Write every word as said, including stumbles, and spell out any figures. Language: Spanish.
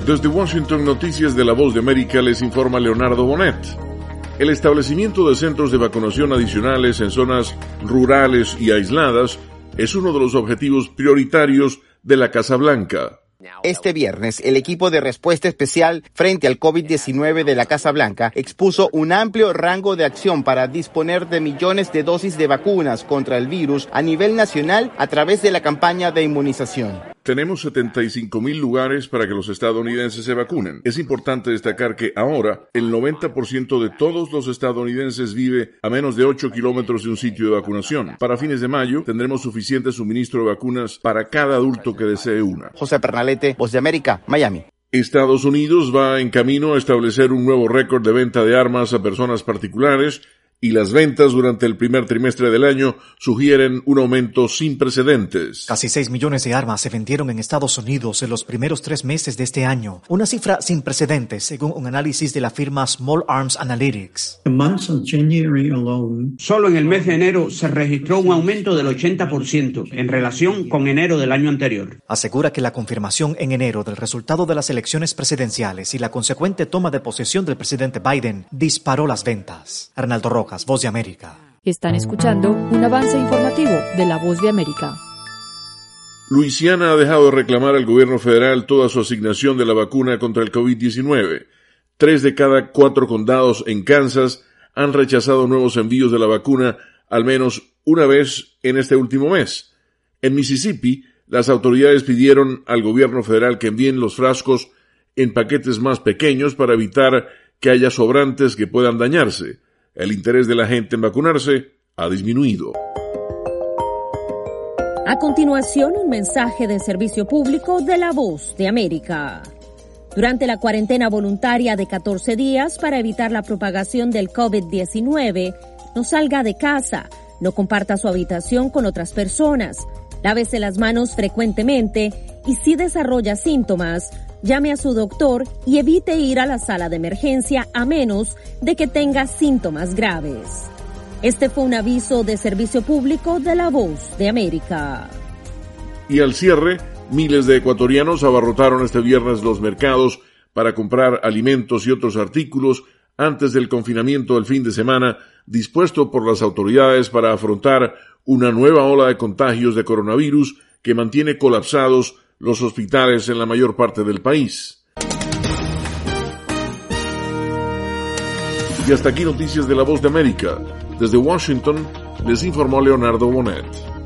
Desde Washington, Noticias de la Voz de América, les informa Leonardo Bonet. El establecimiento de centros de vacunación adicionales en zonas rurales y aisladas es uno de los objetivos prioritarios de la Casa Blanca. Este viernes, el equipo de respuesta especial frente al COVID diecinueve de la Casa Blanca expuso un amplio rango de acción para disponer de millones de dosis de vacunas contra el virus a nivel nacional a través de la campaña de inmunización. Tenemos setenta y cinco mil lugares para que los estadounidenses se vacunen. Es importante destacar que ahora el noventa por ciento de todos los estadounidenses vive a menos de ocho kilómetros de un sitio de vacunación. Para fines de mayo tendremos suficiente suministro de vacunas para cada adulto que desee una. José Pernalete, Voz de América, Miami. Estados Unidos va en camino a establecer un nuevo récord de venta de armas a personas particulares y las ventas durante el primer trimestre del año sugieren un aumento sin precedentes. Casi seis millones de armas se vendieron en Estados Unidos en los primeros tres meses de este año, una cifra sin precedentes según un análisis de la firma Small Arms Analytics. Solo en el mes de enero se registró un aumento del ochenta por ciento en relación con enero del año anterior. Asegura que la confirmación en enero del resultado de las elecciones presidenciales y la consecuente toma de posesión del presidente Biden disparó las ventas. Arnaldo Rojas, Voz de América. Están escuchando un avance informativo de la Voz de América. Luisiana ha dejado de reclamar al gobierno federal toda su asignación de la vacuna contra el COVID diecinueve. Tres de cada cuatro condados en Kansas han rechazado nuevos envíos de la vacuna al menos una vez en este último mes. En Mississippi, las autoridades pidieron al gobierno federal que envíen los frascos en paquetes más pequeños para evitar que haya sobrantes que puedan dañarse. El interés de la gente en vacunarse ha disminuido. A continuación, un mensaje de servicio público de la Voz de América. Durante la cuarentena voluntaria de catorce días para evitar la propagación del COVID diecinueve, no salga de casa, no comparta su habitación con otras personas, lávese las manos frecuentemente y si desarrolla síntomas, llame a su doctor y evite ir a la sala de emergencia a menos de que tenga síntomas graves. Este fue un aviso de servicio público de la Voz de América. Y al cierre, miles de ecuatorianos abarrotaron este viernes los mercados para comprar alimentos y otros artículos antes del confinamiento del fin de semana dispuesto por las autoridades para afrontar una nueva ola de contagios de coronavirus que mantiene colapsados los hospitales en la mayor parte del país. Y hasta aquí Noticias de la Voz de América. Desde Washington les informó Leonardo Bonet.